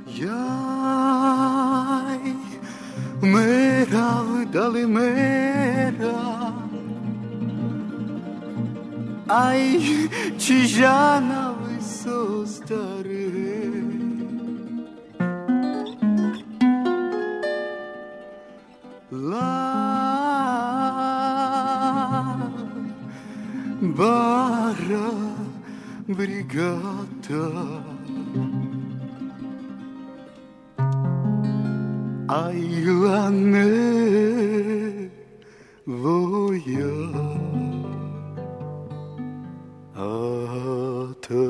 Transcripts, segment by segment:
Jaj, mera, da li mera, aj, čižana so stare. La bara brigata, aj la ne voja ata.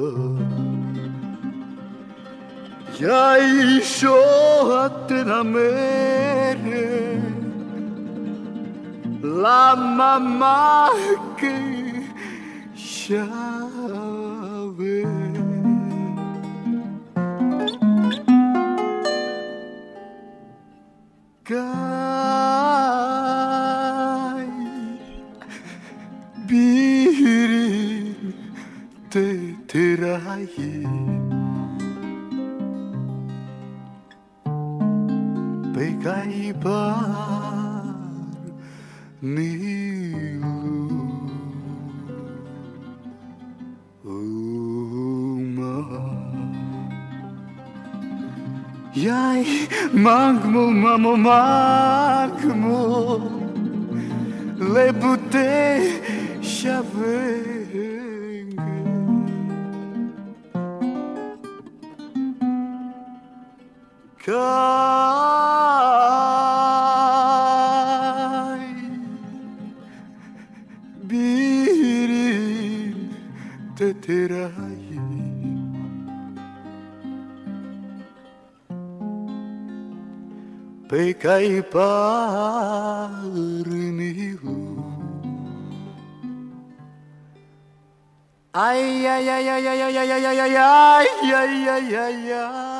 Ja išao a te na mere, la mamma che sciave. Kai birin te terahi, pegai par nilu uma. Jaj, magmul, mamo, magmul, lebute șavenge. Kai birin te terahi, pe cai parnilu. Ai ai ai ai ai ai ai ai ai ai ai ai ai ai.